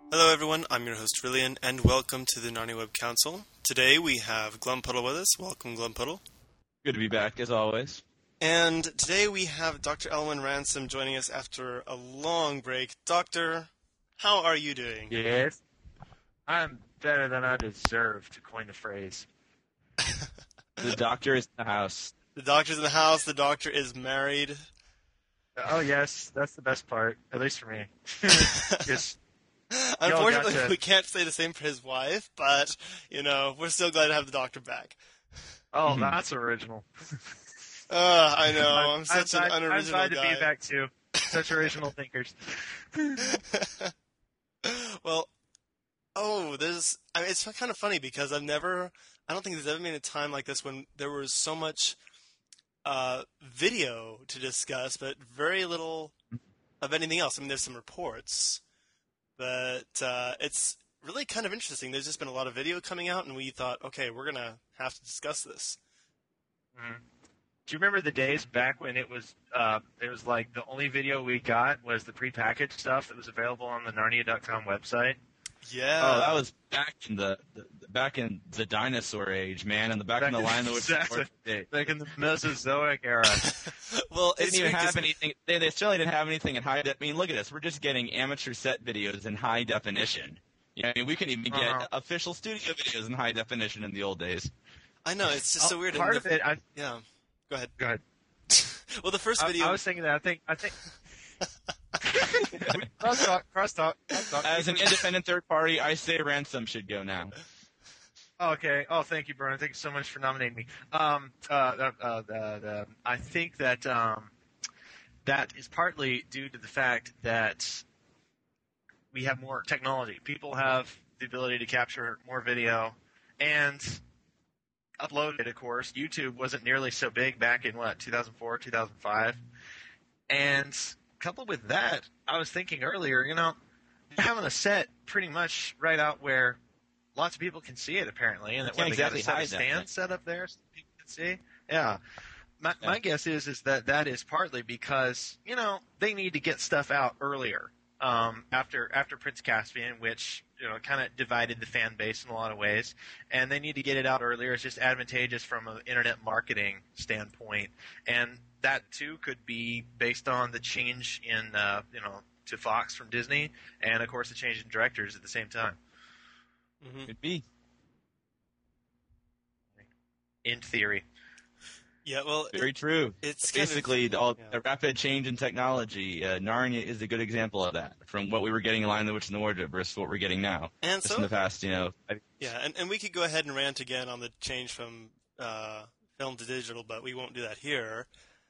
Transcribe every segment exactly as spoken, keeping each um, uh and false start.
Hello everyone, I'm your host Rillian, and welcome to the Narnia Web Council. Today we have Glumpuddle with us. Welcome, Glumpuddle. Good to be back, as always. And today we have Doctor Elwyn Ransom joining us after a long break. Doctor, how are you doing? Yes, I'm better than I deserve, to coin the phrase. The doctor is in the house. The doctor's in the house, the doctor is married. Oh yes, that's the best part, at least for me. Just... Unfortunately, to... we can't say the same for his wife, but, you know, we're still glad to have the doctor back. Oh, mm-hmm. That's original. uh, I know, I'm, I'm such I'm an glad, unoriginal I'm glad guy. to be back, too. Such original thinkers. Well, oh, there's, I mean, it's kind of funny because I've never, I don't think there's ever been a time like this when there was so much uh, video to discuss, but very little of anything else. I mean, there's some reports. But uh, it's really kind of interesting. There's just been a lot of video coming out, and we thought, okay, we're going to have to discuss this. Mm-hmm. Do you remember the days back when it was uh, it was like the only video we got was the prepackaged stuff that was available on the Narnia dot com website? Yeah. Oh, that was back in the, the back in the dinosaur age, man, and the back, back in the line that was exactly. Back in the Mesozoic era. Well, they it's didn't even have because... anything. They, they certainly didn't have anything in high def. I mean, look at us. We're just getting amateur set videos in high definition. You know, I mean, we couldn't even get uh-huh. official studio videos in high definition in the old days. I know, it's just oh, so weird. Part the, of it, I, yeah. Go ahead. Go ahead. Well, the first video. I, I was thinking that. I think. I think. cross talk. Cross talk. Cross talk. As an independent third party, I say Ransom should go now. Oh, okay. Oh, thank you, Brian. Thank you so much for nominating me. Um, uh, uh, uh, uh, I think that um, that is partly due to the fact that we have more technology. People have the ability to capture more video and upload it, of course. YouTube wasn't nearly so big back in, what, two thousand four, two thousand five? And coupled with that, I was thinking earlier, you know, having a set pretty much right out where lots of people can see it, apparently, and that when they exactly got a set stand thing. set up there so people can see. Yeah. My, yeah. my guess is is that that is partly because, you know, they need to get stuff out earlier um, after after Prince Caspian, which, you know, kind of divided the fan base in a lot of ways, and they need to get it out earlier. It's just advantageous from an internet marketing standpoint, and that, too, could be based on the change in, uh, you know, to Fox from Disney, and, of course, the change in directors at the same time. Mm-hmm. Could be. In theory. Yeah, well, very it, true. It's basically kind of, all yeah. the rapid change in technology. Uh, Narnia is a good example of that. From what we were getting in Lion, the Witch, and the Wardrobe versus what we're getting now. And Just so, in the past, you know. I, yeah, and, and we could go ahead and rant again on the change from uh, film to digital, but we won't do that here.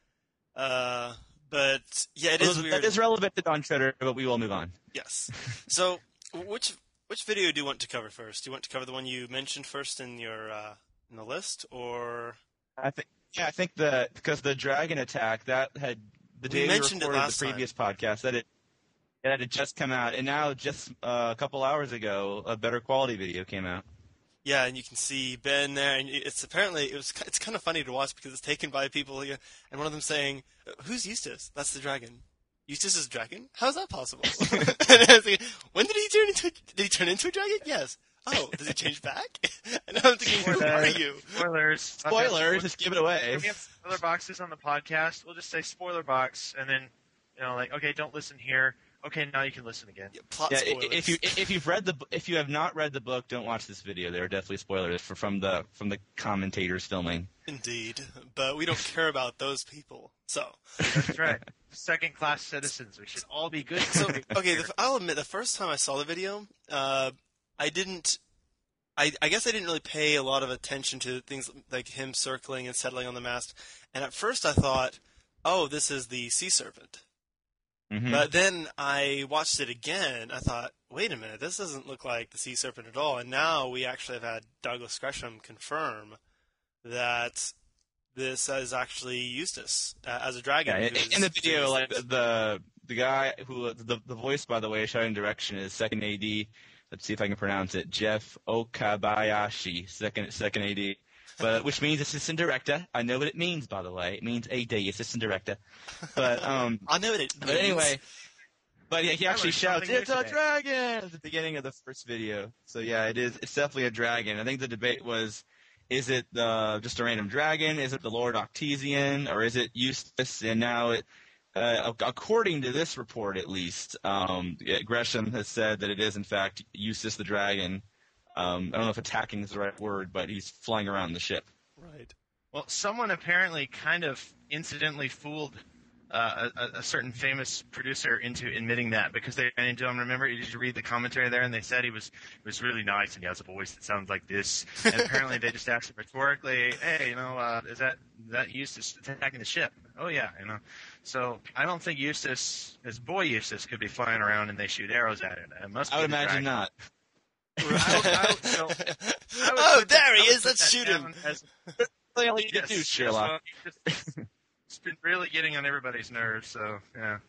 Uh, but yeah, it well, is weird. That is relevant to Don Shredder, but we will move on. Yes. So, which which video do you want to cover first? Do you want to cover the one you mentioned first in your uh, in the list, or? I think yeah, I think that because the dragon attack that had the day we, mentioned recorded it last the previous time. podcast that it that had just come out, and now just uh, a couple hours ago, a better quality video came out. Yeah, and you can see Ben there, and it's apparently it was it's kind of funny to watch because it's taken by people here, and one of them saying, "Who's Eustace? That's the dragon. Eustace is a dragon? How's that possible?" And I was like, when did he turn into? Did he turn into a dragon? Yes. Oh, does he change back? And I'm thinking, who are you? Spoilers. Spoilers. Just give it away. If we have spoiler boxes on the podcast, we'll just say spoiler box, and then you know, like, okay, don't listen here. Okay, now you can listen again. Yeah, plot yeah, spoilers. if you if you've read the if you have not read the book, don't watch this video. There are definitely spoilers for, from the from the commentators filming. Indeed, but we don't care about those people. So that's right. Second-class citizens. We should all be good. So okay, the, I'll admit the first time I saw the video, uh, I didn't. I, I guess I didn't really pay a lot of attention to things like him circling and settling on the mast. And at first I thought, oh, this is the sea serpent. Mm-hmm. But then I watched it again. I thought, wait a minute, this doesn't look like the sea serpent at all. And now we actually have had Douglas Gresham confirm that this is actually Eustace uh, as a dragon. Yeah, in, in the video, like the the guy who the the voice, by the way, shouting direction is second A D. Let's see if I can pronounce it. Jeff Okabayashi, second second A D. But which means assistant director. I know what it means, by the way. It means A D, assistant director. But um, I know what it means. But anyway, But yeah, he I actually learned shouts, something new "It's a today." dragon!" at the beginning of the first video. So yeah, it is. It's definitely a dragon. I think the debate was, is it uh, just a random dragon? Is it the Lord Octesian? Or is it Eustace? And now, it, uh, according to this report at least, um, Gresham has said that it is in fact Eustace the dragon. Um, I don't know if attacking is the right word, but he's flying around the ship. Right. Well, someone apparently kind of incidentally fooled uh, a, a certain famous producer into admitting that because they ran into him. Remember, did you read the commentary there? And they said he was he was really nice and he has a voice that sounds like this. And apparently they just asked him rhetorically, "Hey, you know, uh, is that is that Eustace attacking the ship?" "Oh yeah, you know." So I don't think Eustace, his boy Eustace, could be flying around and they shoot arrows at it. It must. I be would the imagine dragon. not. I would- I would- so, I would Oh, put that- there he I would is. put Let's that shoot him. down as- Really all you can Yes, do, yes, Sherlock. well, you just- it's been really getting on everybody's nerves. So yeah.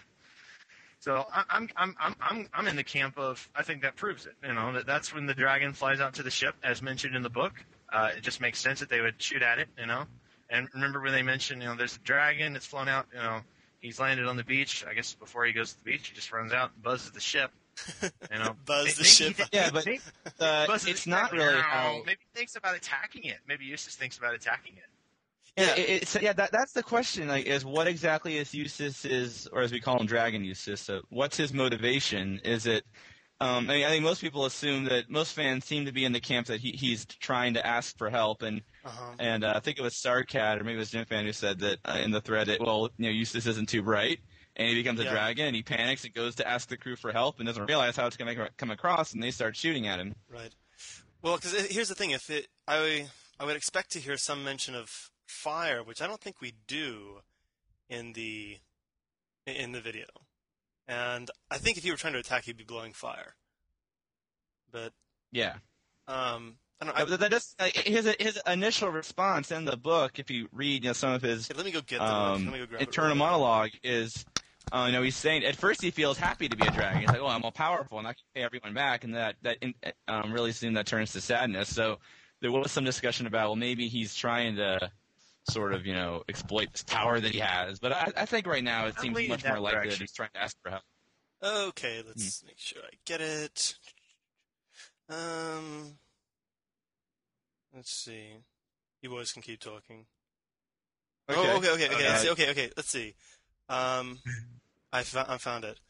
So I- I'm I'm I'm I'm I'm in the camp of I think that proves it. You know that that's when the dragon flies out to the ship, as mentioned in the book. Uh, it just makes sense that they would shoot at it. You know, and remember when they mentioned you know there's a dragon that's flown out. You know, he's landed on the beach. I guess before he goes to the beach, he just runs out and buzzes the ship. You know, Buzz the Maybe ship. he- Yeah, but maybe- uh, buzzes it's the not ship. really how. Maybe he thinks about attacking it. Maybe Eustace thinks about attacking it. Yeah, it, it's, yeah. That, that's the question. Like, is what exactly is Eustace's, or as we call him, Dragon Eustace? So what's his motivation? Is it? Um, I mean, I think most people assume that most fans seem to be in the camp that he, he's trying to ask for help, and Uh-huh. and uh, I think it was Starcat or maybe it was Jim Fan who said that uh, in the thread that well, you know, Eustace isn't too bright, and he becomes a Yeah. dragon, and he panics and goes to ask the crew for help, and doesn't realize how it's going to come across, and they start shooting at him. Right. Well, because here's the thing: if it, I, I would expect to hear some mention of fire, which I don't think we do in the in the video. And I think if he were trying to attack, he'd be blowing fire. But Yeah. um, I don't. Uh, I, but that does, uh, his his initial response in the book, if you read you know, some of his okay, let me go get the um, let me go grab it internal real quick. monologue, is uh, you know he's saying at first he feels happy to be a dragon. He's like, "Oh, I'm all powerful and I can pay everyone back," and that that in, um, really soon that turns to sadness. So there was some discussion about well maybe he's trying to sort of you know exploit this power that he has. But I, I think right now it I'm seems leaning much that more likely that direction. he's trying to ask for help. Okay, let's make sure I get it. Um, let's see. You boys can keep talking. Oh, okay, okay, okay, Okay. let's see, okay, okay. Let's see. Um, I found, I found it.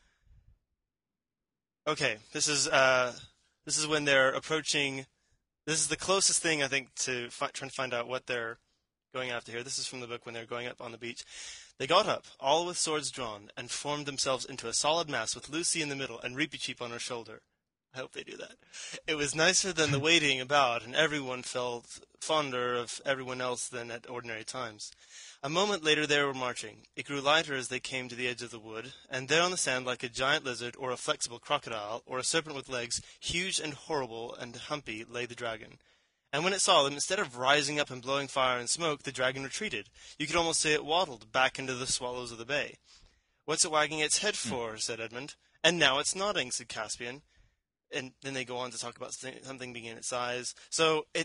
Okay, this is uh, this is when they're approaching. This is the closest thing I think to fi- trying to find out what they're going after here. This is from the book when they're going up on the beach. They got up, all with swords drawn, and formed themselves into a solid mass with Lucy in the middle and Reepicheep on her shoulder. I hope they do that. It was nicer than the waiting about, and everyone felt fonder of everyone else than at ordinary times. A moment later they were marching. It grew lighter as they came to the edge of the wood, and there on the sand, like a giant lizard or a flexible crocodile or a serpent with legs, huge and horrible and humpy, lay the dragon. And when it saw them, instead of rising up and blowing fire and smoke, the dragon retreated. You could almost say it waddled back into the swallows of the bay. "What's it wagging its head for?" said Edmund. "And now it's nodding," said Caspian. And then they go on to talk about something being in its eyes. So it,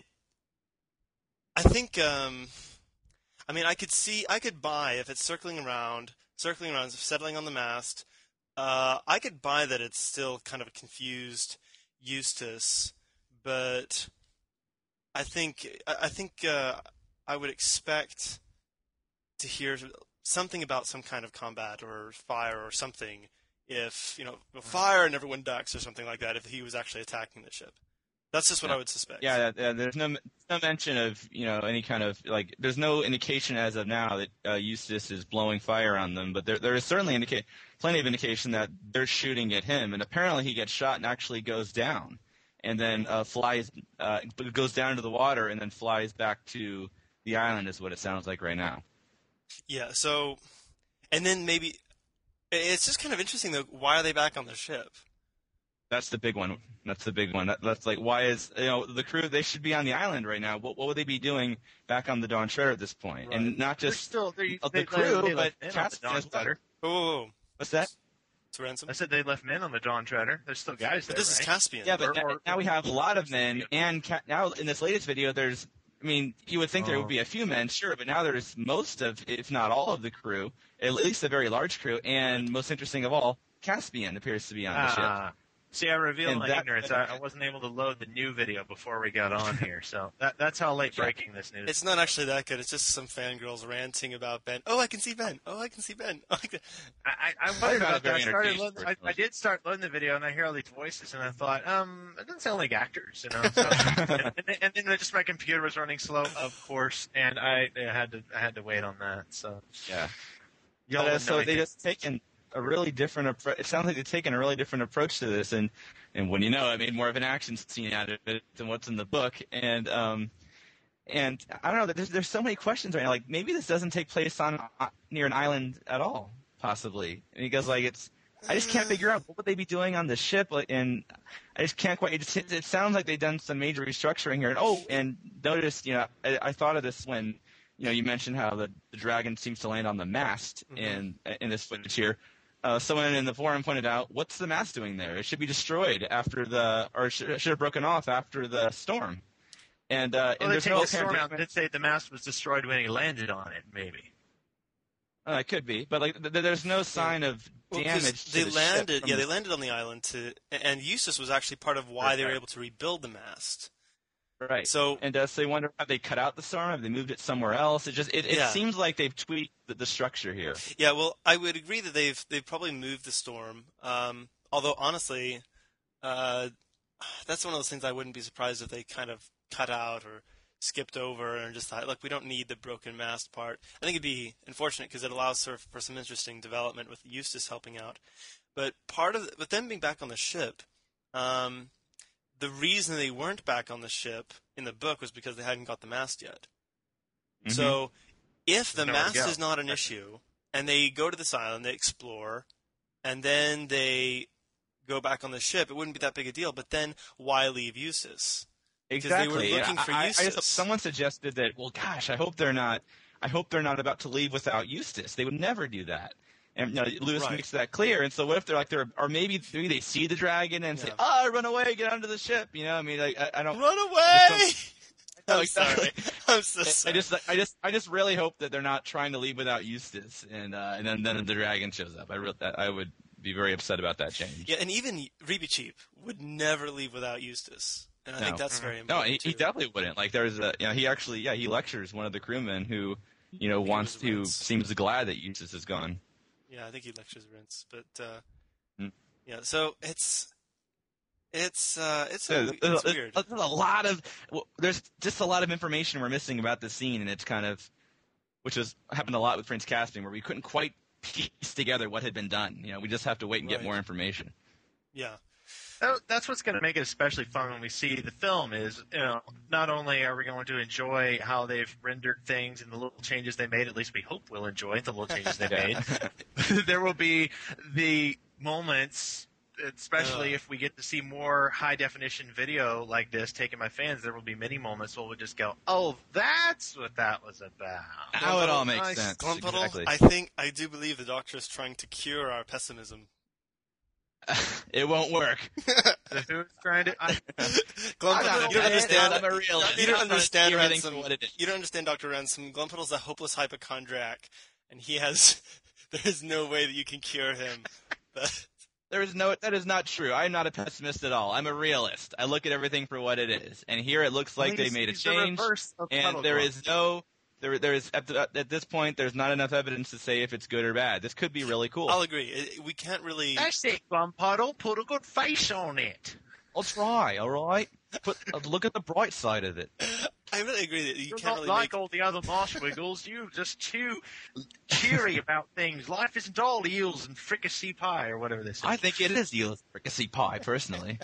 I think, um, I mean, I could see, I could buy if it's circling around, circling around, settling on the mast. Uh, I could buy that it's still kind of a confused Eustace, but I think, I I think uh, I would expect to hear something about some kind of combat or fire or something. If, you know, fire and everyone ducks or something like that, if he was actually attacking the ship. That's just what Yeah. I would suspect. Yeah, yeah, there's no no mention of you know any kind of like there's no indication as of now that uh, Eustace is blowing fire on them, but there there is certainly indica- plenty of indication that they're shooting at him, and apparently he gets shot and actually goes down, and then uh, flies uh, goes down into the water and then flies back to the island is what it sounds like right now. Yeah, so, and then maybe, it's just kind of interesting though, why are they back on the ship? That's the big one. That's the big one. That, that's like, why is, you know, the crew, they should be on the island right now. What, what would they be doing back on the Dawn Treader at this point? Right. And not They're just still they're, of they, the crew, they but left men on the Caspian Dawn as well. Treader. Whoa, whoa, whoa. What's that? To ransom? I said they left men on the Dawn Treader. There's still guys there. But this is right? Caspian. Yeah, but Or- now, or- now we have a lot of men, and ca- now in this latest video, there's, I mean, you would think there Oh. would be a few men, sure, but now there's most of, if not all of the crew, at least a very large crew, and most interesting of all, Caspian appears to be on the ship. Ah. See, I revealed And my that- ignorance. I, I wasn't able to load the new video before we got on here, so that, that's how late breaking this news. It's not actually that good. It's just some fangirls ranting about Ben. Oh, I can see Ben. Oh, I can see Ben. Oh, I can... I, I, I found wondered it about that. I, very started entertaining, loading, I, I personally. did start loading the video, and I hear all these voices, and I thought, um, it doesn't sound like actors, you know. So, and, and, then- and then just my computer was running slow, of course, and I, I had to I had to wait on that. So Yeah. y'all But, uh, wouldn't know so they anything. just taken a really different approach. It sounds like they've taken a really different approach to this, and and when you know, it made more of an action scene out of it than what's in the book. And um, and I don't know. There's there's so many questions right now. Like maybe this doesn't take place on uh, near an island at all, possibly. And he goes like it's. I just can't figure out what would they be doing on the ship, like, and I just can't quite. It, just, it sounds like they've done some major restructuring here. And oh, and notice, you know, I, I thought of this when, you know, you mentioned how the, the dragon seems to land on the mast Mhm. in in this footage here. Uh, someone in the forum pointed out, what's the mast doing there? It should be destroyed after the, or it should, it should have broken off after the storm. And uh, Well, and they there's take no the storm apparent out and did say the mast was destroyed when he landed on it, maybe. Uh, it could be, but like th- th- there's no sign of Well, 'cause damage. to they the ship landed, from yeah, the- they landed on the island to, and Eustace was actually part of why they were Okay. able to rebuild the mast. Right. So, And uh, so you wonder, have they cut out the storm? Have they moved it somewhere else? It just it, it Yeah. seems like they've tweaked the, the structure here. yeah, well, I would agree that they've they've probably moved the storm. Um, although honestly, uh, that's one of those things I wouldn't be surprised if they kind of cut out or skipped over and just thought, look, we don't need the broken mast part. I think it'd be unfortunate because it allows for, for some interesting development with Eustace helping out. But part of, the, with them being back on the ship, um, the reason they weren't back on the ship in the book was because they hadn't got the mast yet. Mhm. So if the There's nowhere to mast go. is not an issue, and they go to this island, they explore, and then they go back on the ship, it wouldn't be that big a deal. But then why leave Eustace? Because they were Exactly. looking I- for I, I just, Eustace. someone suggested that. Well, gosh, I hope they're not. I hope they're not about to leave without Eustace. They would never do that. And you know, Lewis Right. makes that clear. And so, what if they're like they're, or maybe, maybe they see the dragon and say, Yeah. "Oh, run away, get onto the ship." You know, I mean, like, I, I don't. Run away! No, I'm sorry. exactly. I'm so I sorry. just, I just, I just really hope that they're not trying to leave without Eustace, and uh, and then, then the dragon shows up. I re- I would be very upset about that change. Yeah, and even Reepicheep would never leave without Eustace, and I think No. that's very No, important. he, he too. definitely wouldn't. Like, there's a, you know, he actually, yeah, he lectures one of the crewmen who, you know, He wants was to, Vince. seems glad that Eustace is gone. Yeah, I think he lectures Rince, but uh, Hmm. yeah. So it's it's uh, it's, There's, a, it's there's- weird. there's a lot of, well, there's just a lot of information we're missing about the scene, and it's kind of, which has happened a lot with Prince Caspian, where we couldn't quite piece together what had been done. You know, we just have to wait and get Right. more information. Yeah, That- That's what's going to make it especially fun when we see the film. Is you know, not only are we going to enjoy how they've rendered things and the little changes they made. At least we hope we'll enjoy the little changes they made. There will be the moments, especially Uh. if we get to see more high definition video like this taken by fans. There will be many moments where we'll just go, "Oh, that's what that was about." Now it all makes Nice. sense. Glumpuddle, Exactly. I think I do believe the Doctor is trying to cure our pessimism. It won't work. So who's trying to? I, Glumpuddle, you don't understand. I'm a realist. You don't I'm trying to understand see everything Ransom. for what it is. You don't understand Doctor Ransom. Glumpuddle's a hopeless hypochondriac, and he has. There is no way that you can cure him. But There is no. That is not true. I'm not a pessimist at all. I'm a realist. I look at everything for what it is, and here it looks like they He's- made a he's the change, reverse of and Puddle there Glum. is no. There, there is at, the, at this point. There's not enough evidence to say if it's good or bad. This could be really cool. I'll agree. It, we can't really. That's it, Glumpuddle. Put a good face on it. I'll try. All right. Put uh, look at the bright side of it. I really agree that you You're can't not really like make. all the other marshwiggles. You just too cheery about things. Life isn't all eels and fricassee pie or whatever this is. I think it is eel fricassee pie, personally.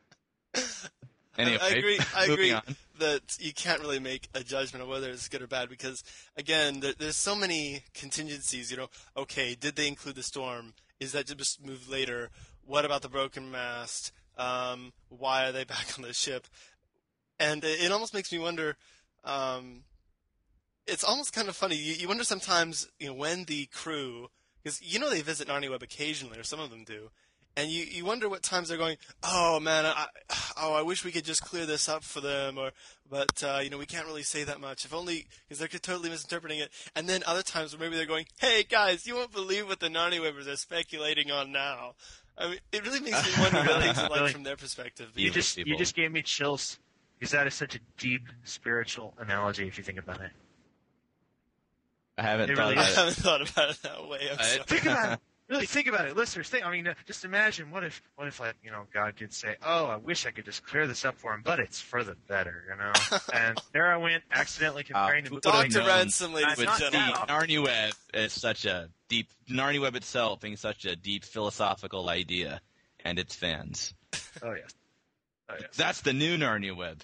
Anyway, I agree. I moving agree on. that you can't really make a judgment of whether it's good or bad because, again, there, there's so many contingencies. You know, okay, did they include the storm? Is that just moved later? What about the broken mast? Um, why are they back on the ship? And it, it almost makes me wonder. Um, it's almost kind of funny. You, you wonder sometimes, you know, when the crew, because you know they visit Narnia Web occasionally, or some of them do, and you, you wonder what times they're going, oh man, I, oh I wish we could just clear this up for them, or but uh, you know we can't really say that much. If only because they're totally misinterpreting it. And then other times where maybe they're going, hey guys, you won't believe what the Narnia Webbers are speculating on now. I mean, it really makes me wonder what things are like Really? from their perspective. You Evil just you people. just gave me chills because that is such a deep spiritual analogy if you think about it. I haven't It thought really I about is. it. haven't thought about it that way. I'm I- sorry. Think about it. Really think about it, listeners. Think. I mean, uh, just imagine what if, what if, like, you know, God did say, "Oh, I wish I could just clear this up for him, but it's for the better," you know. And there I went, accidentally comparing Uh, the who book. could've Doctor known Ransom, ladies With and not the gentlemen. that. Narnia Web is such a deep Narnia Web itself being such a deep philosophical idea, and its fans. Oh yes. Oh yes. That's the new Narnia Web.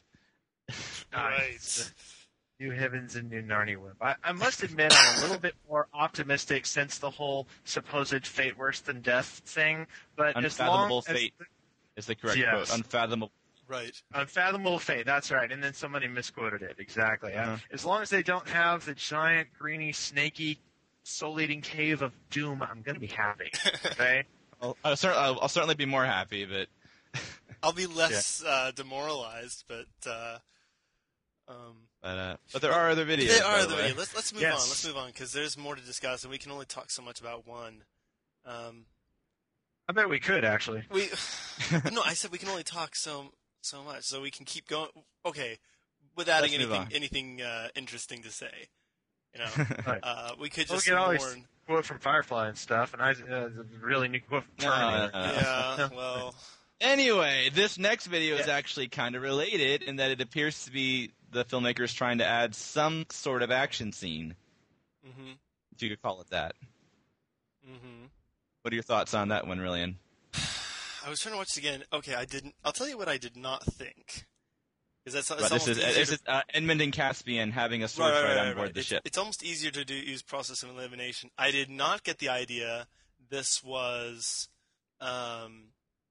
Right. New heavens and new Narnia Web. I, I must admit, I'm a little bit more optimistic since the whole supposed fate worse than death thing. But as long Unfathomable as fate is the correct Yes. quote. Unfathomable. Right. Unfathomable fate. That's right. And then somebody misquoted it. Exactly. Uh-huh. Uh, as long as they don't have the giant, greeny, snaky, soul-eating cave of doom, I'm going to be happy. Okay. I'll, I'll, cer- I'll, I'll certainly be more happy, but I'll be less uh, demoralized, but uh, um, but, uh, but there are other videos. there by are the other way. videos. Let's let's move Yes. on. Let's move on because there's more to discuss, and we can only talk so much about one. Um, I bet we could, actually. we no, I said we can only talk so so much, so we can keep going. Okay, with adding Let's move anything on. anything uh, interesting to say, you know, Right. uh, we could Well, we just can always mourn. quote from Firefly and stuff, and I uh, the really new quote from No, Terminator. no, no. Yeah, well, Anyway, this next video is Yeah. actually kind of related in that it appears to be the filmmakers trying to add some sort of action scene, mhm, if you could call it that. mhm. What are your thoughts on that one, Rillian? I was trying to watch it again. Okay, I didn't. I'll tell you what I did not think. Because that's, that's But this almost is easier this to- is uh, Edmund and Caspian having a sword right, right, fight right, on board right. the It's, ship. it's almost easier to do use process of elimination. I did not get the idea this was. Um,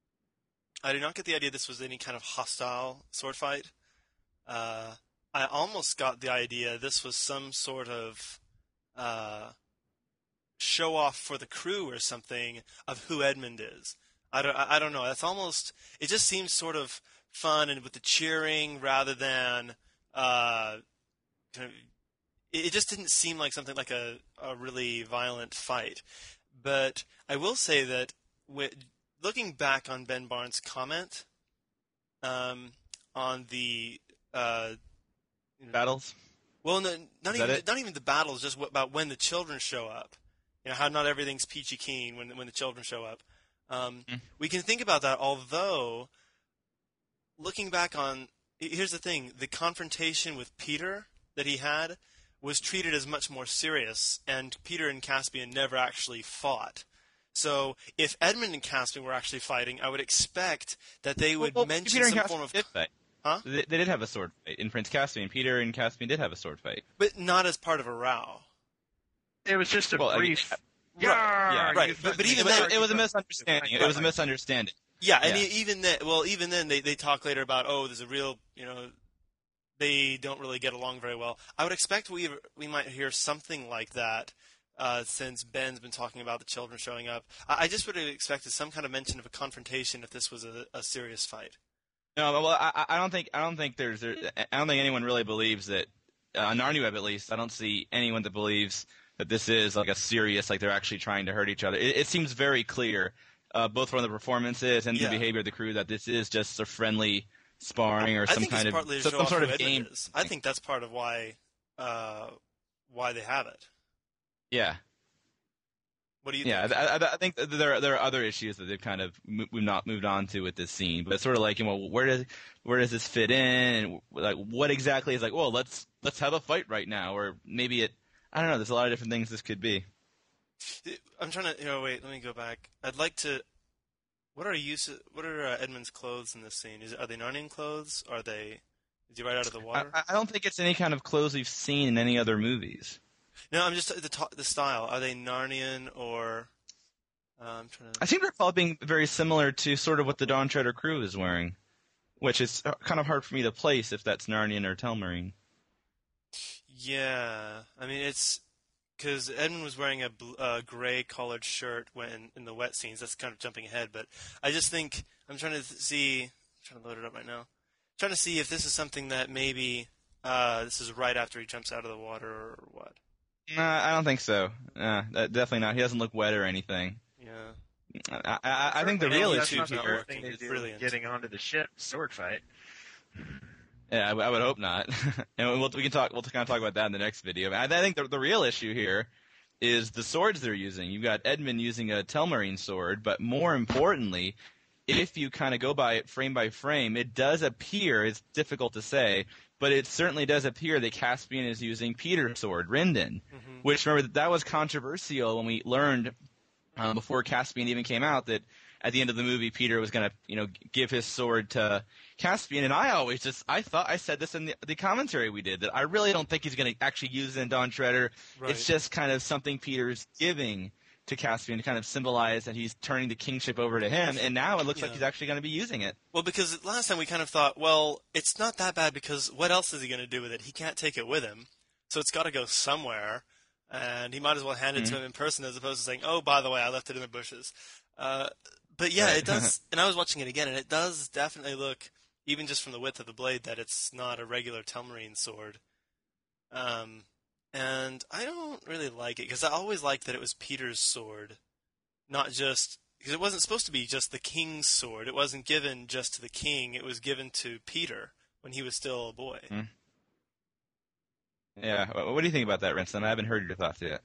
I did not get the idea this was any kind of hostile sword fight. Uh, I almost got the idea this was some sort of uh, show off for the crew or something of who Edmund is. I don't. I I don't know. That's almost. It just seems sort of fun and with the cheering rather than. Uh, kind of, it it just didn't seem like something like a, a really violent fight. But I will say that with, looking back on Ben Barnes' comment um, on the uh, you know, Battles? well, no, not Is that even it? not even the battles, just what, about when the children show up. You know how not everything's peachy keen when when the children show up. Um, Mm. We can think about that. Although, looking back on, here's the thing: the confrontation with Peter that he had was treated as much more serious, and Peter and Caspian never actually fought. So, if Edmund and Caspian were actually fighting, I would expect that they would Well, well, mention Peter and some Caspian form of, did fight. huh? They, they did have a sword fight in Prince Caspian. Peter and Caspian did have a sword fight. But not as part of a row. It was just a Well, I mean, brief. uh, Yeah, yeah, right, but- but even It was, then- it was a misunderstanding. It was a misunderstanding. Yeah, and Yeah. e- even then, well, even then, they, they talk later about, oh, there's a real, you know, they don't really get along very well. I would expect we we might hear something like that, uh, since Ben's been talking about the children showing up. I, I just would have expected some kind of mention of a confrontation if this was a, a serious fight. No, well, I, I don't think I don't think there's there, I don't think anyone really believes that uh, on Narnia Web at least. I don't see anyone that believes that this is like a serious, like they're actually trying to hurt each other. It, it seems very clear, uh, both from the performances and Yeah. the behavior of the crew, that this is just a friendly sparring or I some think kind it's of partly to some, show some off sort who of Edmund game. is. I think that's part of why uh, why they have it. Yeah, What do you yeah. think? I, I, I think that there are, there are other issues that they've kind of mo- we've not moved on to with this scene, but it's sort of like, you know, where does where does this fit in, and like what exactly is like, well, let's let's have a fight right now, or maybe it. I don't know. There's a lot of different things this could be. I'm trying to. You know, wait. Let me go back. I'd like to. What are use? What are uh, Edmund's clothes in this scene? Is are they Narnian clothes? Are they? Is he right out of the I, water? I don't think it's any kind of clothes we've seen in any other movies. No, I'm just the to- the style. Are they Narnian or? Uh, I'm trying to. I seem to recall it being very similar to sort of what the Dawn Treader crew is wearing, which is kind of hard for me to place if that's Narnian or Telmarine. Yeah, I mean it's because Edmund was wearing a bl- uh, gray collared shirt when in the wet scenes. That's kind of jumping ahead, but I just think I'm trying to th- see. I'm trying to load it up right now. Trying to see if this is something that maybe uh, this is right after he jumps out of the water or what. No, I don't think so. Uh, definitely not. He doesn't look wet or anything. Yeah. I, I, I think the real that's issue not the here first thing is to do, brilliant. getting onto the ship, sword fight. Yeah, I, I would hope not. And we'll, we can talk. We'll kind of talk about that in the next video. I, I think the, the real issue here is the swords they're using. You've got Edmund using a Telmarine sword, but more importantly, if you kind of go by it frame by frame, it does appear. It's difficult to say, but it certainly does appear that Caspian is using Peter's sword, Rindon, Mm-hmm. which remember that that was controversial when we learned um, before Caspian even came out that at the end of the movie Peter was going to you know give his sword to Caspian, and I always just I thought I said this in the, the commentary we did that I really don't think he's going to actually use it in Dawn Treader. Right. It's just kind of something Peter's giving to Caspian to kind of symbolize that he's turning the kingship over to him, and now it looks like Yeah. he's actually going to be using it. Well, because last time we kind of thought, well, it's not that bad because what else is he going to do with it? He can't take it with him, so it's got to go somewhere, and he might as well hand it Mm-hmm. to him in person as opposed to saying, oh, by the way, I left it in the bushes. Uh, but yeah, Right. it does, and I was watching it again, and it does definitely look, even just from the width of the blade, that it's not a regular Telmarine sword. Um, and I don't really like it, because I always liked that it was Peter's sword, not just... Because it wasn't supposed to be just the king's sword. It wasn't given just to the king. It was given to Peter when he was still a boy. Mm. Yeah, what what do you think about that, Rinston? I haven't heard your thoughts yet.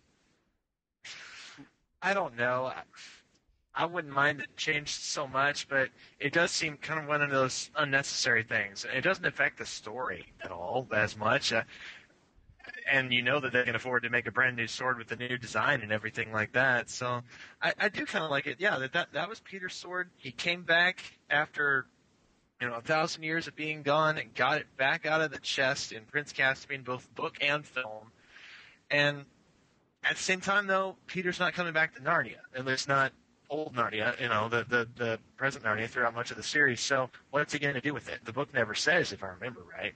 I don't know. I, I wouldn't mind it changed so much, but it does seem kind of one of those unnecessary things. It doesn't affect the story at all as much. Uh, and you know that they can afford to make a brand new sword with the new design and everything like that. So I, I do kind of like it. Yeah, that, that that was Peter's sword. He came back after you know a thousand years of being gone and got it back out of the chest in Prince Caspian, both book and film. And at the same time, though, Peter's not coming back to Narnia, at least not old Narnia. You know, the the, the present Narnia throughout much of the series. So what's he going to do with it? The book never says, if I remember right.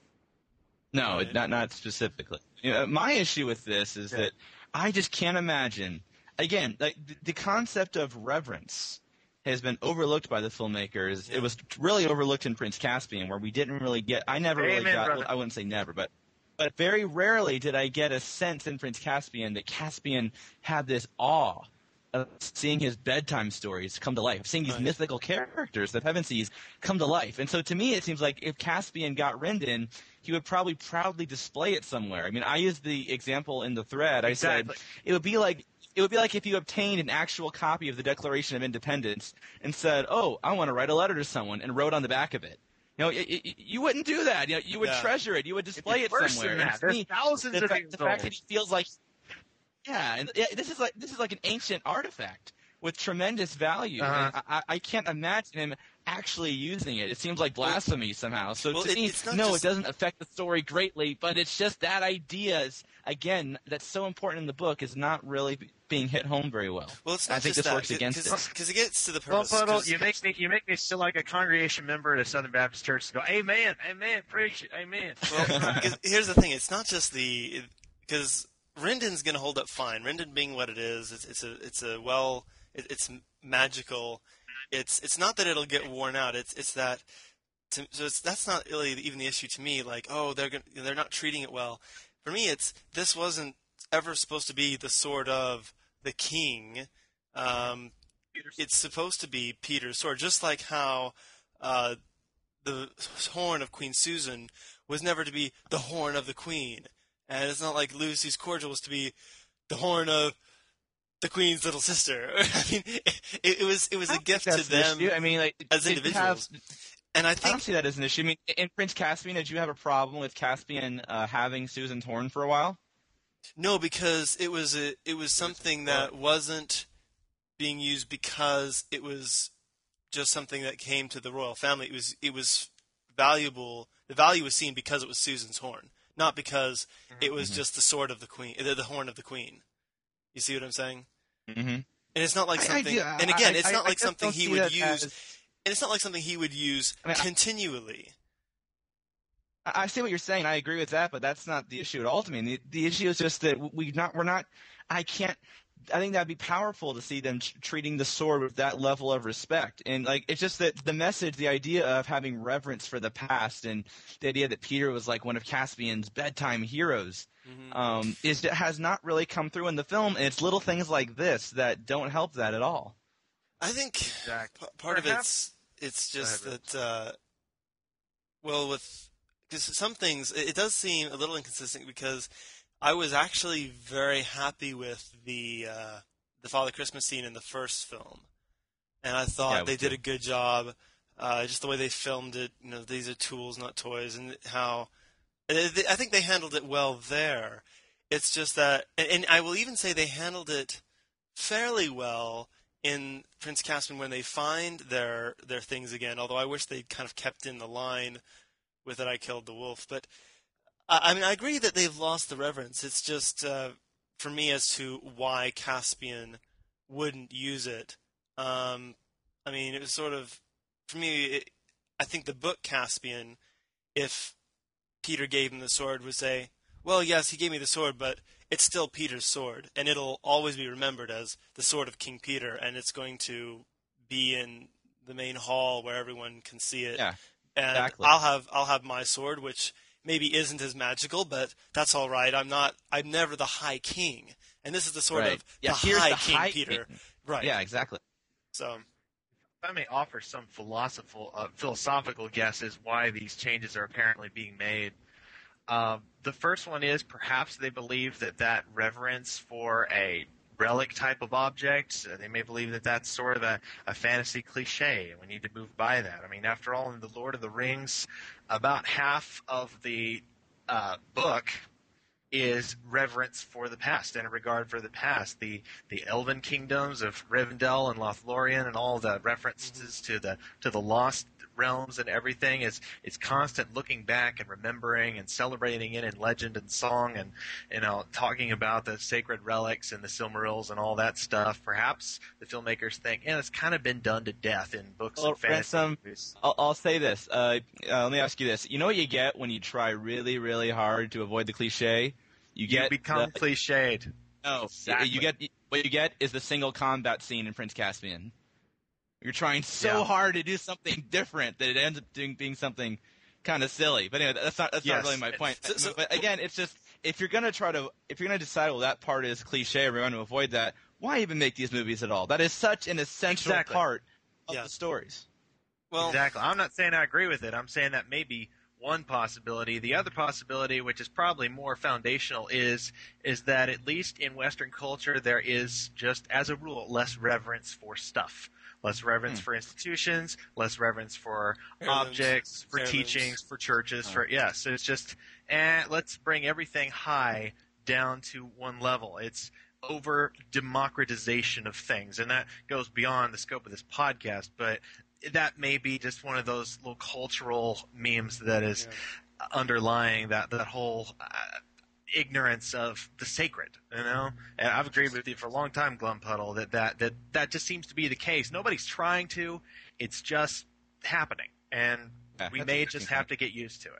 No, it, not not specifically. You know, my issue with this is Yeah. that I just can't imagine. Again, like the, the concept of reverence has been overlooked by the filmmakers. Yeah. It was really overlooked in Prince Caspian, where we didn't really get. I never really Amen, got. brother. Well, I wouldn't say never, but but very rarely did I get a sense in Prince Caspian that Caspian had this awe of seeing his bedtime stories come to life, seeing these Right. mythical characters that Heaven sees come to life. And so to me, it seems like if Caspian got Rindon, he would probably proudly display it somewhere. I mean, I used the example in the thread. I Exactly. said it would be like it would be like if you obtained an actual copy of the Declaration of Independence and said, "Oh, I want to write a letter to someone," and wrote on the back of it. You know, y- y- you wouldn't do that. You know, you would Yeah. treasure it. You would display it Worse somewhere. than And that. to There's me, thousands the, of fact, years the fact that old. he feels like, yeah, and yeah, this is like this is like an ancient artifact with tremendous value. Uh-huh. And I, I can't imagine him actually using it. It seems like blasphemy somehow. So Well, to it- me, it's not no, just- it doesn't affect the story greatly, but it's just that idea is, again, that's so important in the book is not really b- being hit home very well. Well, it's I not think just this that, works against it. because it gets to the Well, purpose. Puddle, 'cause- you make me you make me feel like a congregation member at a Southern Baptist church to go, Amen, Amen, preach it, Amen. Well, 'cause here's the thing: it's not just the because Rindon's going to hold up fine. Rindon being what it is, it's, it's a it's a well, it, it's magical. It's it's not that it'll get worn out. It's it's that. To, so it's, that's not really even the issue to me. Like, oh, they're gonna, they're not treating it well. For me, it's this wasn't ever supposed to be the sword of the king. Um, it's supposed to be Peter's sword, just like how uh, the horn of Queen Susan was never to be the horn of the queen, and it's not like Lucy's cordial was to be the horn of the queen's little sister. I mean, it, it was it was I a don't gift think to that's an them issue. I mean, like, as did you have- individuals. And I I think don't see that as an issue. I mean, in Prince Caspian, did you have a problem with Caspian uh, having Susan's horn for a while? no, because it was a, it was something that wasn't being used because it was just something that came to the royal family. It was it was valuable. The value was seen because it was Susan's horn, not because it was Mhm. just the sword of the queen, the, the horn of the queen. You see what I'm saying? Mm-hmm. And it's not like I- I something. do- and again, I- it's I- not I like just something don't he see would that use. as- And it's not like something he would use I mean, I- continually. I I see what you're saying. I agree with that, but that's not the issue at all to me. The, the issue is just that we not we're not. I can't. I think that'd be powerful to see them t- treating the sword with that level of respect, and like it's just that the message, the idea of having reverence for the past, and the idea that Peter was like one of Caspian's bedtime heroes, Mm-hmm. um, is has not really come through in the film, and it's little things like this that don't help that at all. I think Exactly. p- part of Perhaps- it's it's just Go ahead, that uh, well, with because some things it, it does seem a little inconsistent because I was actually very happy with the uh, the Father Christmas scene in the first film, and I thought Yeah, they me did too. a good job. Uh, just the way they filmed it, you know, these are tools, not toys, and how I I think they handled it well there. It's just that, and, and I will even say they handled it fairly well in Prince Caspian when they find their their things again. Although I wish they'd kind of kept in the line with that I killed the wolf. But I, I mean, I agree that they've lost the reverence. It's just uh, for me as to why Caspian wouldn't use it. Um, I mean, it was sort of for me. It, I think the book Caspian, if Peter gave him the sword, would say, well, yes, he gave me the sword, but it's still Peter's sword, and it'll always be remembered as the sword of King Peter, and it's going to be in the main hall where everyone can see it. Yeah, and exactly. I'll have I'll have my sword, which maybe isn't as magical, but that's all right. I'm not. I'm never the High King, and this is the sword Right. of Yeah, the here's High the King High Peter. King. Right. Yeah, exactly. So. If I may offer some philosophical, uh, philosophical guesses why these changes are apparently being made. Um, the first one is perhaps they believe that that reverence for a relic type of object, uh, they may believe that that's sort of a, a fantasy cliche, and we need to move by that. I mean, after all, in The Lord of the Rings, about half of the uh, book is reverence for the past and a regard for the past. The the elven kingdoms of Rivendell and Lothlorien and all the references to the to the lost realms and everything is it's constant looking back and remembering and celebrating it in legend and song and you know talking about the sacred relics and the Silmarils and all that stuff. Perhaps the filmmakers think, yeah, it's kind of been done to death in books Well, and fantasy Ransom, movies. I'll, I'll say this. Uh, uh, let me ask you this. You know what you get when you try really, really hard to avoid the cliche? You get You become the, cliched. no. Exactly. You get what you get is the single combat scene in Prince Caspian. You're trying so Yeah. hard to do something different that it ends up doing being something kind of silly. But anyway, that's not that's Yes. not really my point. So- so- but again, it's just if you're gonna try to if you're gonna decide well that part is cliche, we're going to avoid that. Why even make these movies at all? That is such an essential Exactly. part of Yeah. the stories. Well. Exactly. I'm not saying I agree with it. I'm saying that may be one possibility. The other possibility, which is probably more foundational, is is that at least in Western culture there is just as a rule less reverence for stuff. Less reverence Hmm. for institutions, less reverence for Heirlooms. objects, for Heirlooms. teachings, for churches, Oh. for yes. So it's just eh, let's bring everything high down to one level. It's over democratization of things, and that goes beyond the scope of this podcast, but that may be just one of those little cultural memes that is Yeah. underlying that that whole uh, ignorance of the sacred, you know. And I've agreed with you for a long time, Glumpuddle, that that that that just seems to be the case. Nobody's trying to; it's just happening, and Yeah, we that's may a just interesting have to get used to it.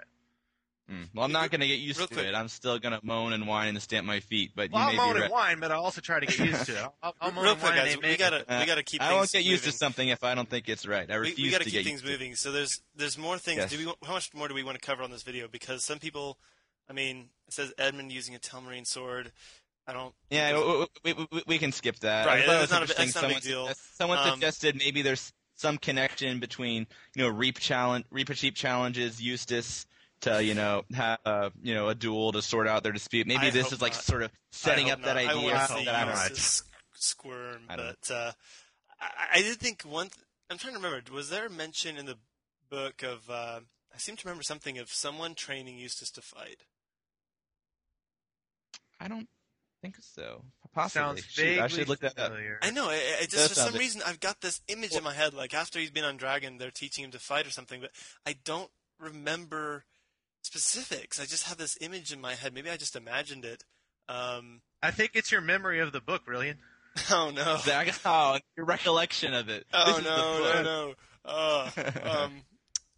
Mm. Well, I'm not going to get used Real to quick. it. I'm still going to moan and whine and stamp my feet. But Well, you I'll may moan be and right. whine, but I'll also try to get used to it. I'll, I'll moan Real and quick, whine and guys, they we make gotta Uh, we gotta keep. I things won't get used moving. to something if I don't think it's right. I We, refuse we got to to keep get things used to it. moving. So there's there's more things. Yes. Do we? How much more do we want to cover on this video? Because some people, I mean, it says Edmund using a Telmarine sword. I don't. Yeah, think there's- we, we, we, we can skip that. Right, I thought it that's was not a- interesting. that's not a big Someone deal. suggest- Someone Um, suggested maybe there's some connection between you know Reap challenge, Reap a Sheep challenges Eustace to you know have uh, you know a duel to sort out their dispute. Maybe I this hope is like not. sort of I setting hope up that not. I idea. want to so see that I don't know. Eustace squirm, I don't but uh, I, I did think one. Th- I'm trying to remember. Was there a mention in the book of? Uh, I seem to remember something of someone training Eustace to fight. I don't think so. Possibly. Sounds Shoot, vaguely I should look that up. familiar. I know. I, I just That for some sounds- reason I've got this image in my head, like after he's been on Dragon, they're teaching him to fight or something, but I don't remember specifics. I just have this image in my head. Maybe I just imagined it. Um, I think it's your memory of the book, Brilliant. oh no! Zach, oh, your recollection of it. This Oh is the no! book. No! No! Uh, um,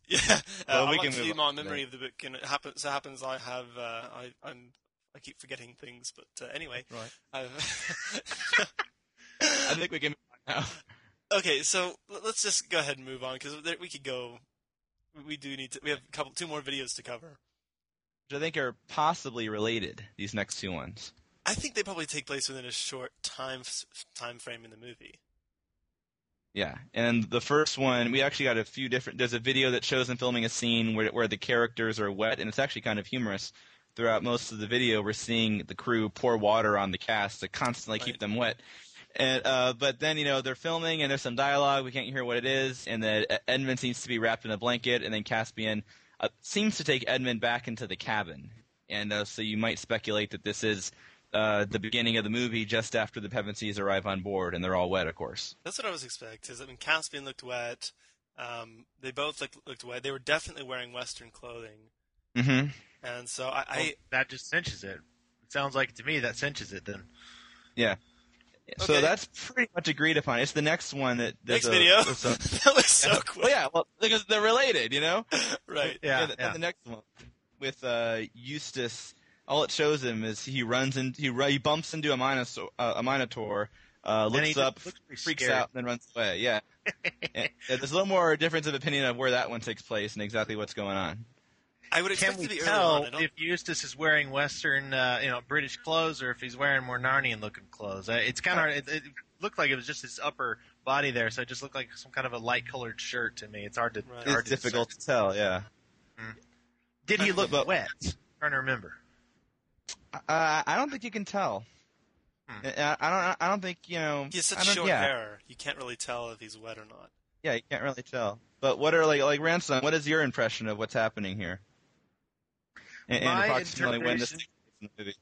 Yeah, uh, Well, I'd we like can to move do on my from memory there. of the book, and it happens. It happens. I have. Uh, I. I'm. I keep forgetting things, but uh, anyway. Right. I've I think we can move on now. Okay, so l- let's just go ahead and move on because we could go. We do need to. We have a couple, two more videos to cover. Which I think are possibly related. These next two ones. I think they probably take place within a short time time frame in the movie. Yeah, and the first one, we actually got a few different. There's a video that shows them filming a scene where where the characters are wet, and it's actually kind of humorous. Throughout most of the video, we're seeing the crew pour water on the cast to constantly keep Right. them wet. And uh, but then you know they're filming, and there's some dialogue. We can't hear what it is, and then Edmund seems to be wrapped in a blanket, and then Caspian uh, seems to take Edmund back into the cabin. And uh, so you might speculate that this is uh, the beginning of the movie, just after the Pevensies arrive on board, and they're all wet, of course. That's what I was expecting. I mean, Caspian looked wet. Um, they both looked, looked wet. They were definitely wearing Western clothing, Mm-hmm. and so I. Well, I that just cinches it. It sounds like to me that cinches it. Then Yeah. So Okay. that's pretty much agreed upon. It's the next one that there's next a- video. there's some- That was so quick. Well, yeah, well, because they're related, you know. Right. Yeah, the, yeah. the next one with uh, Eustace, all it shows him is he runs in, he ru- he bumps into a minotaur, uh, a minotaur, uh, And he looks just up, looks pretty freaks scared. out, and then runs away. Yeah. And there's a little more difference of opinion of where that one takes place and exactly what's going on. I would Can expect we it to be tell early on. I don't, if Eustace is wearing Western, uh, you know, British clothes, or if he's wearing more Narnian-looking clothes? Uh, It's kind of it, it looked like it was just his upper body there, so it just looked like some kind of a light-colored shirt to me. It's hard to. Right. Hard It's to difficult discern. to tell. Yeah. Did he look But- wet? I'm trying to remember. Uh, I don't think you can tell. Hmm. I, I don't. I don't think you know. he has I such don't- short yeah. hair. You can't really tell if he's wet or not. Yeah, you can't really tell. But what are like like Ransom? What is your impression of what's happening here? And, and My approximately when this interpretation- takes place in the movie.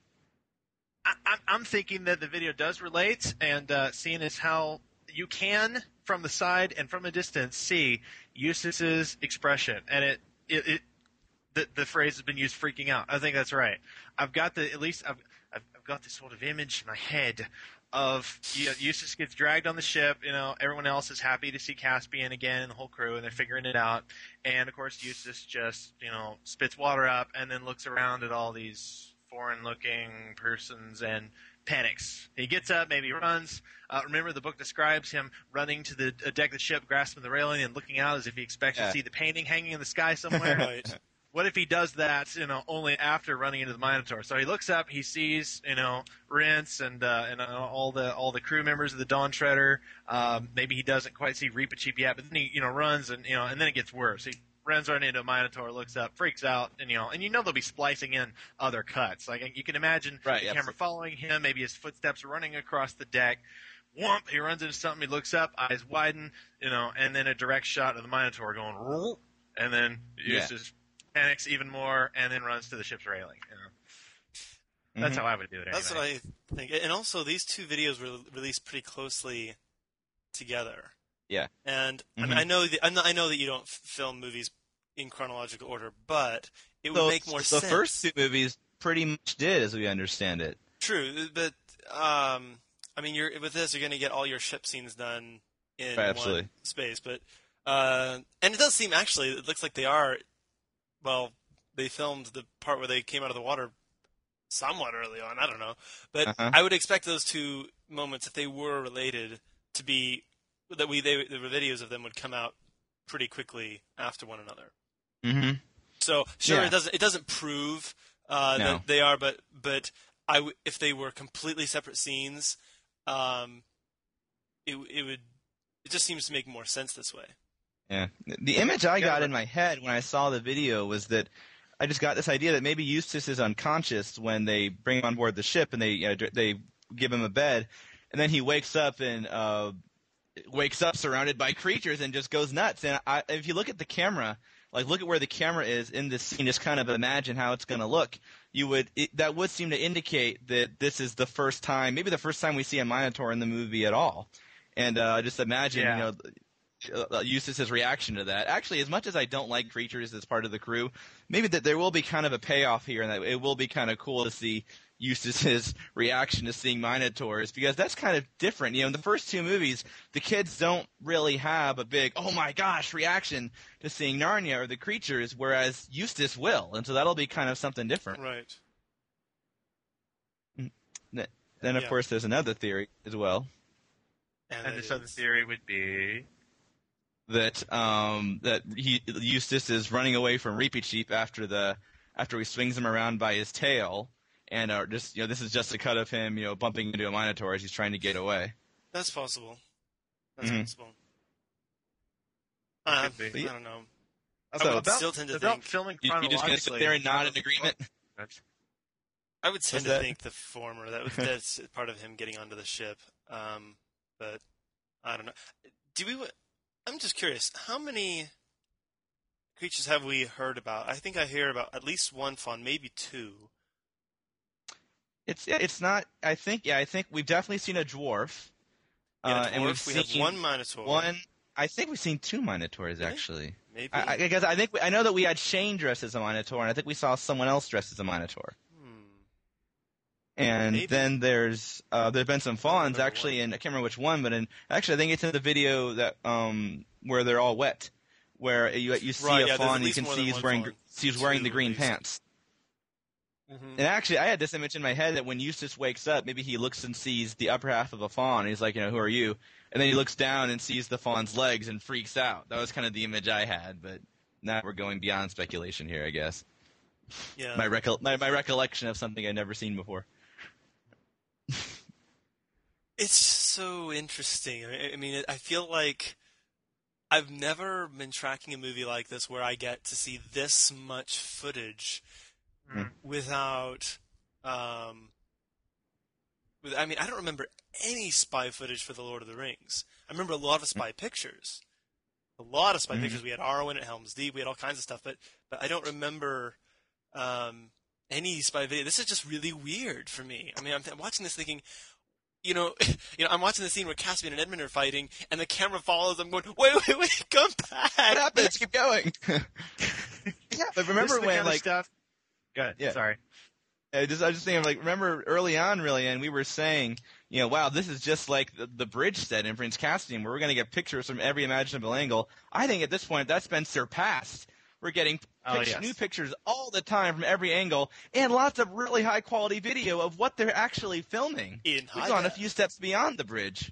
I, I'm, I'm thinking that the video does relate, and uh, seeing as how you can, from the side and from a distance, see Eustace's expression, and it, it, it the, the phrase has been used, freaking out. I think that's right. I've got the at least I've I've, I've got this sort of image in my head of you know, Eustace gets dragged on the ship. You know, everyone else is happy to see Caspian again and the whole crew, and they're figuring it out. And of course, Eustace just you know spits water up and then looks around at all these foreign-looking persons and panics. He gets up, maybe runs. Uh, remember, the book describes him running to the uh, deck of the ship, grasping the railing, and looking out as if he expects Yeah. to see the painting hanging in the sky somewhere. Right. What if he does that, you know, only after running into the Minotaur? So he looks up, he sees, you know, Rince and uh, and uh, all the all the crew members of the Dawn Treader. Um, maybe he doesn't quite see Reepicheep yet, but then he, you know, runs and you know, and then it gets worse. He runs right into a Minotaur, looks up, freaks out, and you know, and you know they'll be splicing in other cuts. Like you can imagine Right, the camera absolutely. following him, maybe his footsteps running across the deck. Whomp! He runs into something. He looks up, eyes widen, you know, and then a direct shot of the Minotaur going, "Roll," and then Yeah. Eustace panics even more, and then runs to the ship's railing. You know? That's Mhm. how I would do it. That's anyway. what I think. And also, these two videos were released pretty closely together. Yeah. And I, mean, Mhm. I know that I know- I know that you don't f- film movies in chronological order, but it would So, make more the sense. first two movies pretty much did, as we understand it. True, but um, I mean, you're with this, you're going to get all your ship scenes done in Right, one absolutely. space. But uh, and it does seem actually, it looks like they are. Well, they filmed the part where they came out of the water somewhat early on. I don't know, but Uh-huh. I would expect those two moments, if they were related, to be that we they the videos of them would come out pretty quickly after one another. Mm-hmm. So sure, Yeah. it doesn't it doesn't prove uh, No. that they are, but but I w- if they were completely separate scenes, um, it it would it just seems to make more sense this way. Yeah. The image I got Yeah. in my head when I saw the video was that I just got this idea that maybe Eustace is unconscious when they bring him on board the ship and they you know, dr- they give him a bed, and then he wakes up and uh, wakes up surrounded by creatures and just goes nuts. And I, if you look at the camera, like look at where the camera is in this scene, just kind of imagine how it's going to look. You would it, that would seem to indicate that this is the first time, maybe the first time we see a Minotaur in the movie at all. And uh, just imagine, Yeah. you know. Uh, Eustace's reaction to that. Actually, as much as I don't like creatures as part of the crew, maybe that there will be kind of a payoff here, and that it will be kind of cool to see Eustace's reaction to seeing Minotaurs, because that's kind of different. You know, in the first two movies, the kids don't really have a big, oh my gosh, reaction to seeing Narnia or the creatures, whereas Eustace will, and so that'll be kind of something different. Right. Then, of Yeah. course, there's another theory as well. And, And it this other is- theory would be that um, that he, Eustace is running away from Reepicheep after the after he swings him around by his tail, and uh, just you know this is just a cut of him you know bumping into a Minotaur as he's trying to get away. That's possible. That's Mhm. possible. Uh, could be. I don't know. I So would about, still tend to about think. filming you, you're just gonna sit chronologically. there and nod in agreement. I would tend What's to that? think the former. That was that's part of him getting onto the ship. Um, but I don't know. Do we? I'm just curious. How many creatures have we heard about? I think I hear about at least one fawn, maybe two. It's yeah, it's not. I think yeah, I think we've definitely seen a dwarf. Yeah, uh, dwarf, and we've we seen have one minotaur. one. I think we've seen two Minotaurs Really? actually. Maybe. I, I, because I think we, I know that we had Shane dressed as a Minotaur, and I think we saw someone else dressed as a Minotaur. hmm. And Maybe. then there's uh, there's been some fawns remember actually, one. and I can't remember which one, but in actually I think it's in the video that um where they're all wet, where you you see Right, a yeah, there's at fawn, you least can more see than he's one wearing fawn. gr- he's wearing the Two, green at least. pants. Mm-hmm. And actually, I had this image in my head that when Eustace wakes up, maybe he looks and sees the upper half of a fawn, and he's like, you know, who are you? And then he looks down and sees the fawn's legs and freaks out. That was kind of the image I had, but now we're going beyond speculation here, I guess. Yeah. My, recol- my my recollection of something I'd never seen before. It's so interesting. I I mean, I feel like I've never been tracking a movie like this where I get to see this much footage Mhm. without. Um, with, I mean, I don't remember any spy footage for The Lord of the Rings. I remember a lot of spy pictures. A lot of spy Mhm. pictures. We had Arwen at Helm's Deep. We had all kinds of stuff, but but I don't remember um, any spy video. This is just really weird for me. I mean, I'm, I'm watching this thinking, you know, you know, I'm watching the scene where Caspian and Edmund are fighting, and the camera follows them, going, "Wait, wait, wait, come back!" What happened? Keep going. yeah, but This remember is the when kind of like stuff. Good. Yeah. Sorry. I just I was just thinking like remember early on really, and we were saying, you know, wow, this is just like the, the bridge set in Prince Caspian, where we're going to get pictures from every imaginable angle. I think at this point that's been surpassed. We're getting Oh, pict- yes. new pictures all the time from every angle, and lots of really high quality video of what they're actually filming. In We've high gone a def. few steps beyond the bridge.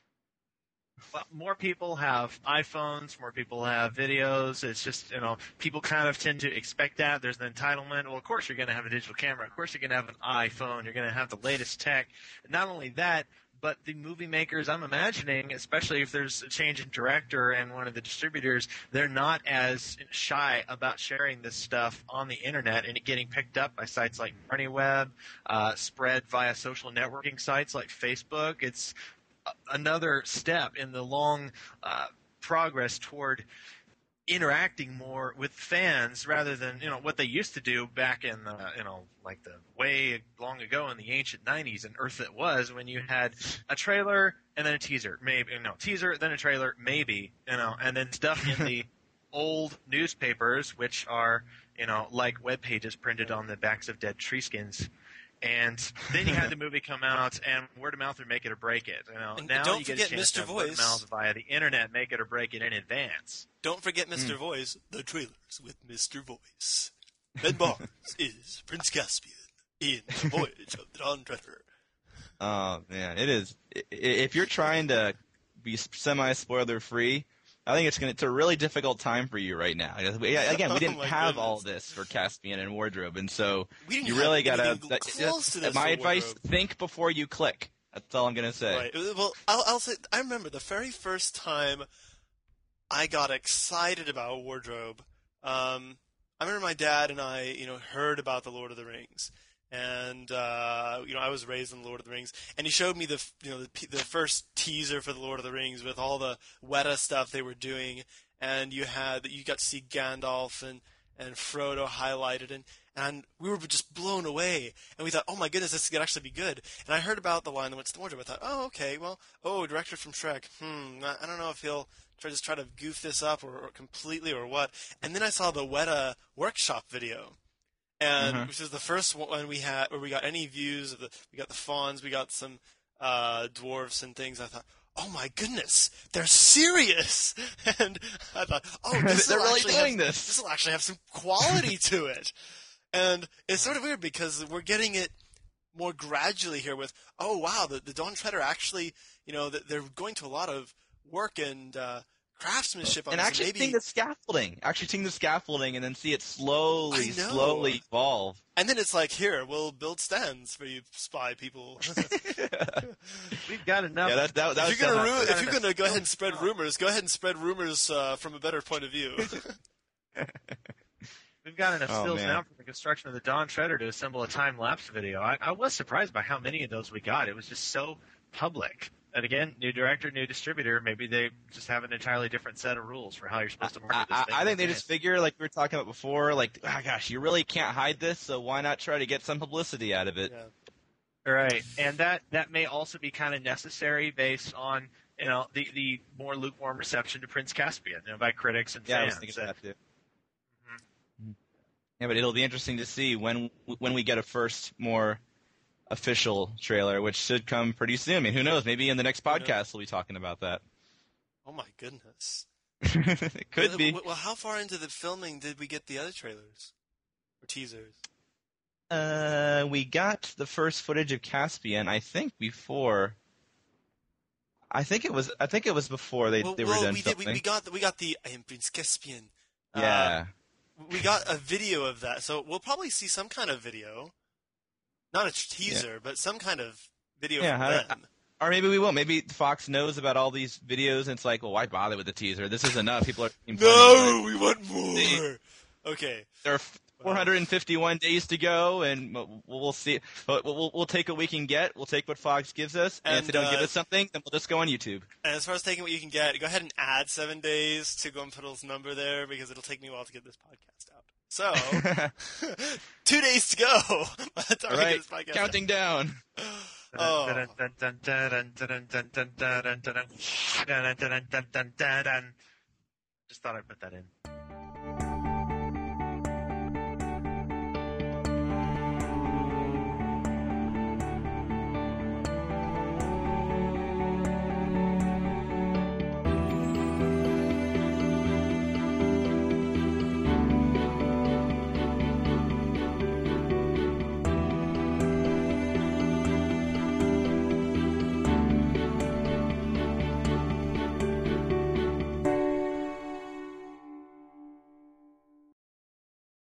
Well, more people have iPhones, more people have videos. It's just, you know, people kind of tend to expect that. There's an entitlement. Well, of course you're going to have a digital camera. Of course you're going to have an iPhone. You're going to have the latest tech. Not only that, but the movie makers, I'm imagining, especially if there's a change in director and one of the distributors, they're not as shy about sharing this stuff on the internet and it getting picked up by sites like MoneyWeb, uh, spread via social networking sites like Facebook. It's another step in the long uh, progress toward interacting more with fans rather than you know what they used to do back in the you know like the way long ago in the ancient nineties and Earth That Was, when you had a trailer and then a teaser, maybe no teaser then a trailer, maybe you know and then stuff in the old newspapers, which are you know like web pages printed on the backs of dead tree skins. And then you had the movie come out, and word of mouth would make it or break it. You know, And now don't you get forget a chance Mister to have word of Voice. mouth via the internet, make it or break it in advance. Don't forget Mister Voice, the trailers with Mister Voice. Ben Barnes is Prince Caspian in The Voyage of the Dawn Treader. Oh man, it is. i- i- If you're trying to be semi spoiler free, I think it's gonna. It's a really difficult time for you right now. Because we- Again, we Oh didn't my have all goodness. this for Caspian and Wardrobe, and so We didn't you have really gotta. anything that- close to that's- this my for advice: Wardrobe. think before you click. That's all I'm gonna say. Right. Well, I'll, I'll say, I remember the very first time I got excited about Wardrobe. Um, I remember my dad and I, you know, heard about the Lord of the Rings, and uh, you know, I was raised in the Lord of the Rings, and he showed me the, you know, the, the first teaser for the Lord of the Rings with all the Weta stuff they were doing, and you had, you got to see Gandalf and and Frodo highlighted, and and we were just blown away, and we thought, oh my goodness, this could actually be good. And I heard about The Lion That Went to the Wardrobe. I thought, oh, okay, well, oh, director from Shrek. Hmm, I, I don't know if he'll try just try to goof this up or, or completely or what. And then I saw the Weta workshop video, and Mhm. which is the first one we had where we got any views of the. We got the fawns, we got some uh, dwarfs and things. I thought, oh my goodness, they're serious, and I thought, oh, this They're will really actually doing have, this. This will actually have some quality to it, and it's sort of weird because we're getting it more gradually here with, oh wow, the, the Dawn Treader actually, you know, they're going to a lot of work and uh, craftsmanship on And this. actually maybe, seeing the scaffolding, actually seeing the scaffolding, and then see it slowly, I know. slowly evolve. and then it's like, here, we'll build stands for you spy people. We've got enough. Yeah, that, that, that if was you're gonna definitely- ru- if you're gonna go ahead and spread rumors, go ahead and spread rumors uh, from a better point of view. We've got enough Oh, stills man. now for the construction of the Dawn Treader to assemble a time-lapse video. I, I was surprised by how many of those we got. It was just so public. And again, new director, new distributor. Maybe they just have an entirely different set of rules for how you're supposed to market I, this I, thing. I think they in just figure, like we were talking about before, like, oh gosh, you really can't hide this, so why not try to get some publicity out of it? Yeah. Right, and that that may also be kind of necessary based on you know the the more lukewarm reception to Prince Caspian, you know, by critics and Yeah, I fans. was thinking that too. Mhm. Yeah, but it'll be interesting to see when when we get a first more official trailer, which should come pretty soon. I mean, who knows? Maybe in the next podcast we'll be talking about that. Oh my goodness. It could well, be. Well, how far into the filming did we get the other trailers or teasers? Uh, we got the first footage of Caspian, I think, before. I think it was. I think it was before they well, they were well, done we did. filming. We, we got the, we got the I am Prince Caspian. Uh, yeah. we got a video of that, so we'll probably see some kind of video, not a teaser, but some kind of video Yeah, from how- them. Or maybe we won't. Maybe Fox knows about all these videos, and it's like, well, why bother with the teaser? This is enough. People are. No, we want more. Okay. There are four hundred fifty-one days to go, and we'll, we'll see. But we'll, we'll take what we can get. We'll take what Fox gives us, and, if And, they don't give uh, us something, then we'll just go on YouTube. And as far as taking what you can get, go ahead and add seven days to Gumpuddle's number there because it'll take me a while to get this podcast out. So, two days to go by the time All I right, get this podcast counting down. out. Oh. Just thought I'd put that in.